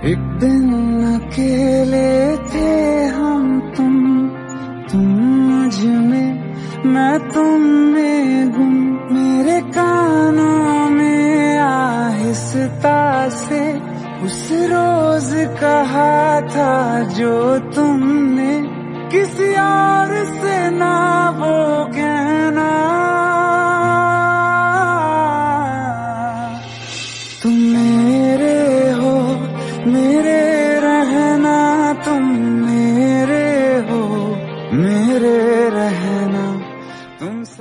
एक दिन अकेले थे हम तुम मुझ में, मैं तुम में गुम। मेरे कानों में आहिस्ता से उस रोज कहा था जो तुमने, किसी और से ना वो कहना। तुम मेरे हो, मेरे